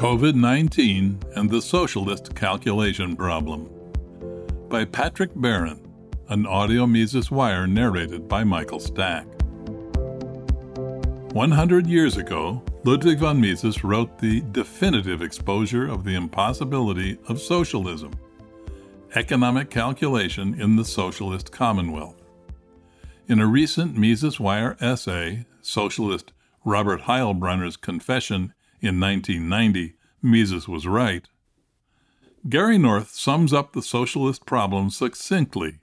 COVID-19 and the Socialist Calculation Problem by Patrick Barron, an audio Mises Wire narrated by Michael Stack. 100 years ago, Ludwig von Mises wrote the definitive exposure of the impossibility of socialism, Economic Calculation in the Socialist Commonwealth. In a recent Mises Wire essay, socialist Robert Heilbronner's Confession in 1990, Mises was right, Gary North sums up the socialist problem succinctly.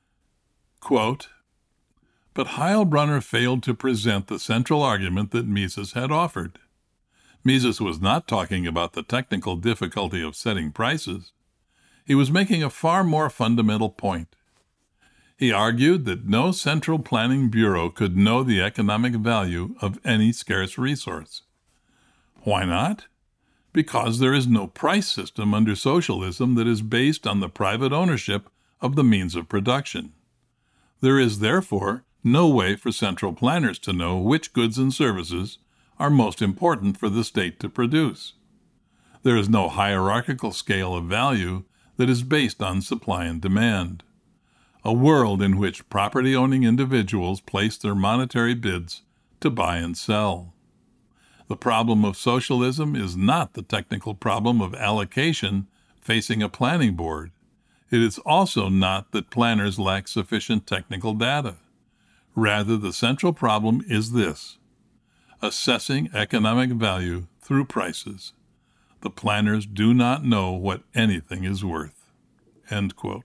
Quote, "But Heilbronner failed to present the central argument that Mises had offered. Mises was not talking about the technical difficulty of setting prices. He was making a far more fundamental point. He argued that no central planning bureau could know the economic value of any scarce resource. Why not? Because there is no price system under socialism that is based on the private ownership of the means of production. There is, therefore, no way for central planners to know which goods and services are most important for the state to produce. There is no hierarchical scale of value that is based on supply and demand. A world in which property-owning individuals place their monetary bids to buy and sell. The problem of socialism is not the technical problem of allocation facing a planning board. It is also not that planners lack sufficient technical data. Rather, the central problem is this: assessing economic value through prices. The planners do not know what anything is worth." End quote.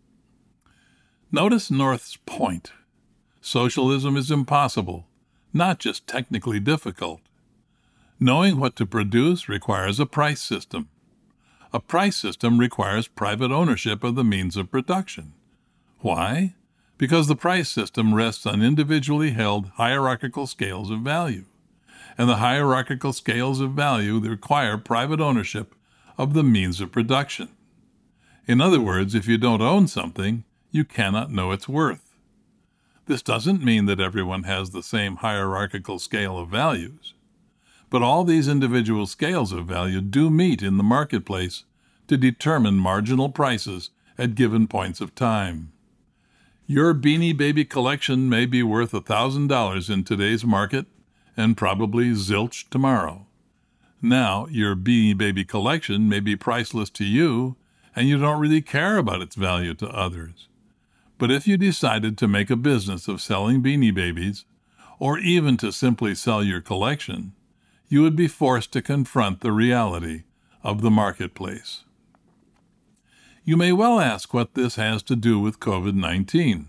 Notice North's point. Socialism is impossible, not just technically difficult. Knowing what to produce requires a price system. A price system requires private ownership of the means of production. Why? Because the price system rests on individually held hierarchical scales of value, and the hierarchical scales of value require private ownership of the means of production. In other words, if you don't own something, you cannot know its worth. This doesn't mean that everyone has the same hierarchical scale of values, but all these individual scales of value do meet in the marketplace to determine marginal prices at given points of time. Your Beanie Baby collection may be worth $1,000 in today's market and probably zilch tomorrow. Now, your Beanie Baby collection may be priceless to you, and you don't really care about its value to others. But if you decided to make a business of selling Beanie Babies, or even to simply sell your collection, you would be forced to confront the reality of the marketplace. You may well ask what this has to do with COVID-19.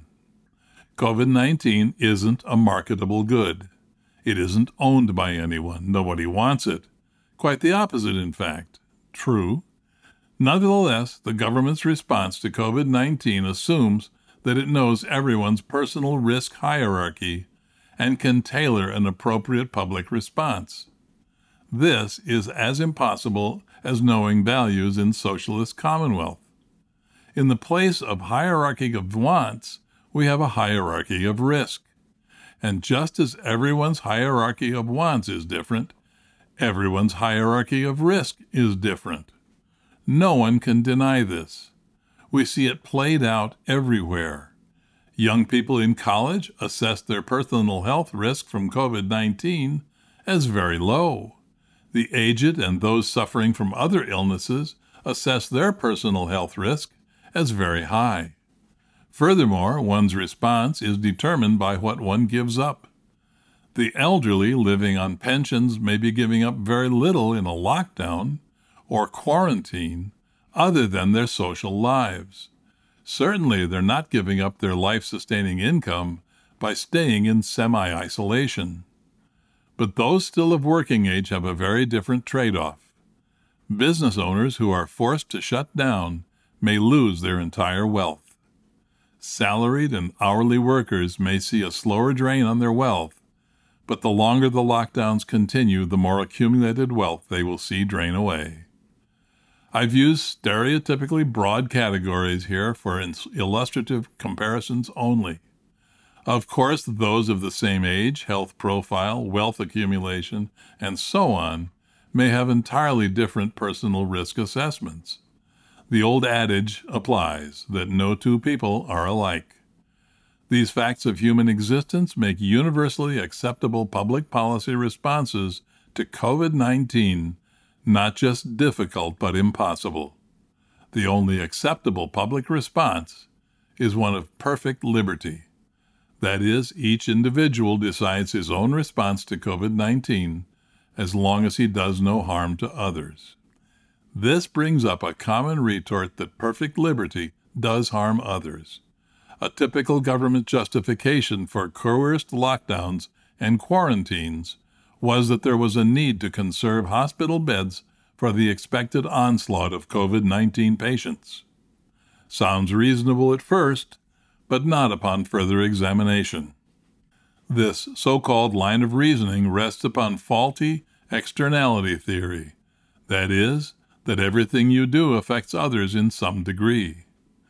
COVID-19 isn't a marketable good. It isn't owned by anyone. Nobody wants it. Quite the opposite, in fact. True. Nevertheless, the government's response to COVID-19 assumes that it knows everyone's personal risk hierarchy and can tailor an appropriate public response. This is as impossible as knowing values in socialist commonwealth. In the place of hierarchy of wants, we have a hierarchy of risk. And just as everyone's hierarchy of wants is different, everyone's hierarchy of risk is different. No one can deny this. We see it played out everywhere. Young people in college assess their personal health risk from COVID-19 as very low. The aged and those suffering from other illnesses assess their personal health risk as very high. Furthermore, one's response is determined by what one gives up. The elderly living on pensions may be giving up very little in a lockdown or quarantine other than their social lives. Certainly, they're not giving up their life-sustaining income by staying in semi-isolation. But those still of working age have a very different trade-off. Business owners who are forced to shut down may lose their entire wealth. Salaried and hourly workers may see a slower drain on their wealth, but the longer the lockdowns continue, the more accumulated wealth they will see drain away. I've used stereotypically broad categories here for illustrative comparisons only. Of course, those of the same age, health profile, wealth accumulation, and so on may have entirely different personal risk assessments. The old adage applies that no two people are alike. These facts of human existence make universally acceptable public policy responses to COVID-19 not just difficult but impossible. The only acceptable public response is one of perfect liberty. That is, each individual decides his own response to COVID-19 as long as he does no harm to others. This brings up a common retort that perfect liberty does harm others. A typical government justification for coerced lockdowns and quarantines was that there was a need to conserve hospital beds for the expected onslaught of COVID-19 patients. Sounds reasonable at first, but not upon further examination. This so-called line of reasoning rests upon faulty externality theory, that is, that everything you do affects others in some degree.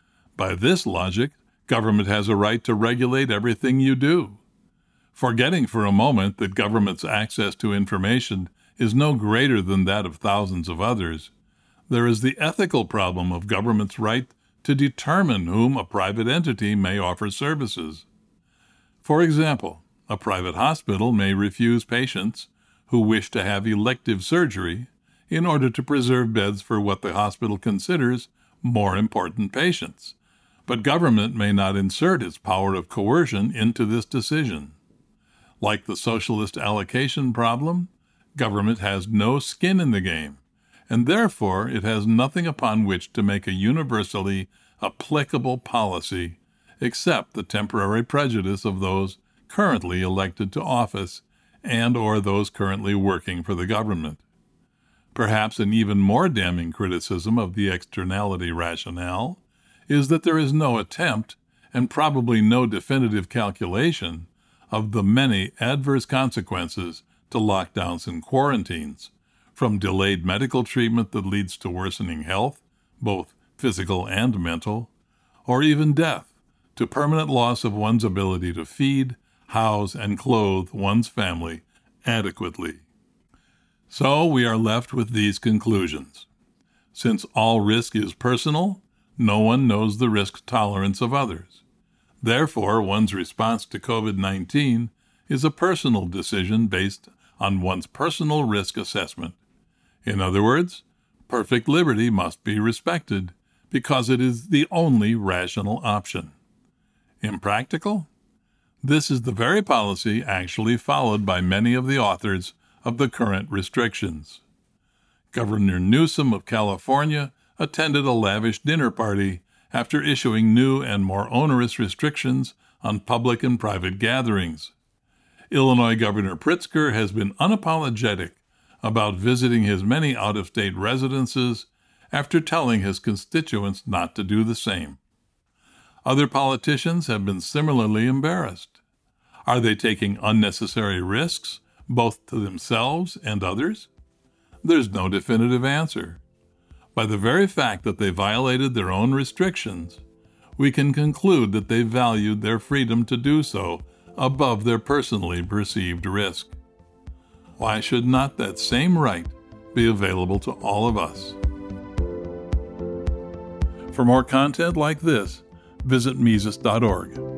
By this logic, government has a right to regulate everything you do. Forgetting for a moment that government's access to information is no greater than that of thousands of others, there is the ethical problem of government's right to determine whom a private entity may offer services. For example, a private hospital may refuse patients who wish to have elective surgery in order to preserve beds for what the hospital considers more important patients, but government may not insert its power of coercion into this decision. Like the socialist allocation problem, government has no skin in the game, and therefore it has nothing upon which to make a universally applicable policy except the temporary prejudice of those currently elected to office and or those currently working for the government. Perhaps an even more damning criticism of the externality rationale is that there is no attempt, and probably no definitive calculation, of the many adverse consequences to lockdowns and quarantines, from delayed medical treatment that leads to worsening health, both physical and mental, or even death, to permanent loss of one's ability to feed, house, and clothe one's family adequately. So we are left with these conclusions. Since all risk is personal, no one knows the risk tolerance of others. Therefore, one's response to COVID-19 is a personal decision based on one's personal risk assessment. In other words, perfect liberty must be respected because it is the only rational option. Impractical? This is the very policy actually followed by many of the authors of the current restrictions. Governor Newsom of California attended a lavish dinner party after issuing new and more onerous restrictions on public and private gatherings. Illinois Governor Pritzker has been unapologetic about visiting his many out-of-state residences after telling his constituents not to do the same. Other politicians have been similarly embarrassed. Are they taking unnecessary risks, both to themselves and others? There's no definitive answer. By the very fact that they violated their own restrictions, we can conclude that they valued their freedom to do so above their personally perceived risk. Why should not that same right be available to all of us? For more content like this, visit Mises.org.